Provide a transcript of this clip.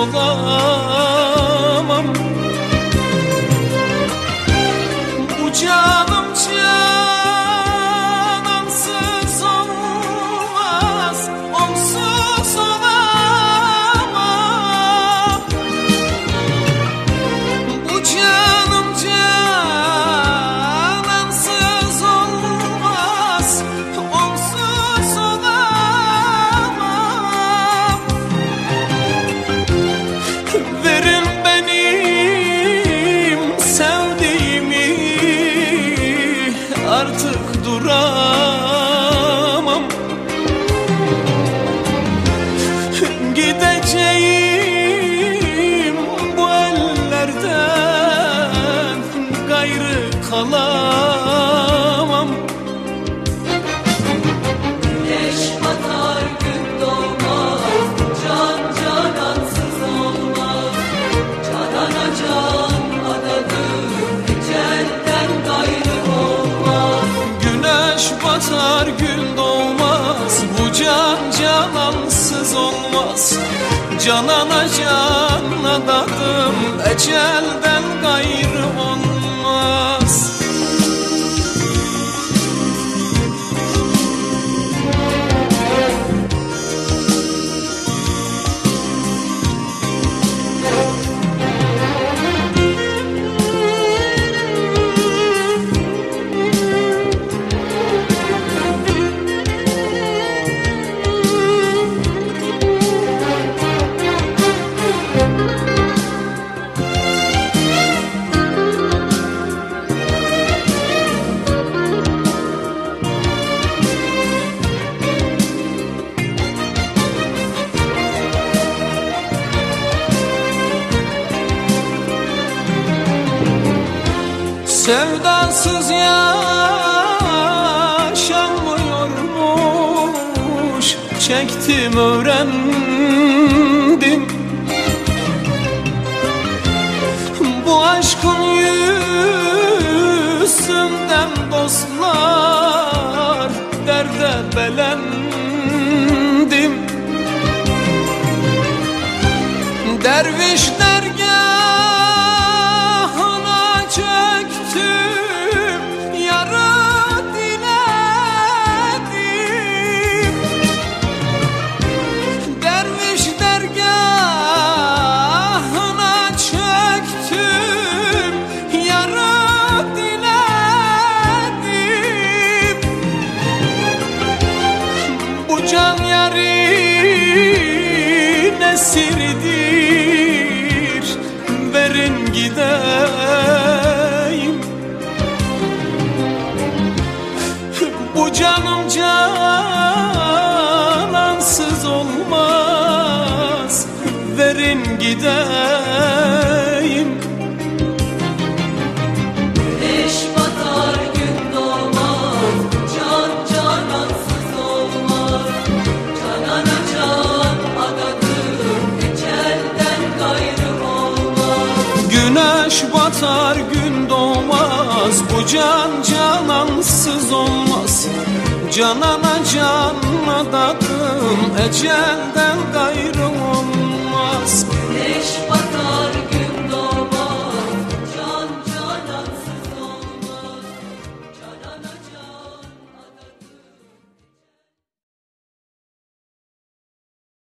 olamam. Bu canım canansız olmaz, onsuz olamam. Bu canım canansız olmaz, onsuz olamam. Verin benim sevdiğimi, artık duramam. Gideceğim bu ellerden, gayrı kalamam. Güneş batar gün doğmaz, can canansız olmaz. Canana can adadır, ecelden gayrı olmaz. Güneş batar gün doğmaz, bu can canansız olmaz. Canana can adadım, ecelden gayrı olmaz. Sevdasız yaşanmıyormuş, çektim öğrendim. Bu aşkın yüzünden dostlar, derde belendim. Derviş dergahına çöktüm, yarı diledim. Derviş dergahına çöktüm, yarı diledim. Bu can yarın esiridir, verin gideyim. Bu canım canansız olmaz, verin gideyim. Güneş batar gün doğmaz, can canansız olmaz. Canana can adadır, ecelden gayrı olmaz. Güneş batar gün doğmaz, bu can canansız olmaz. Canana can adadım, ecelden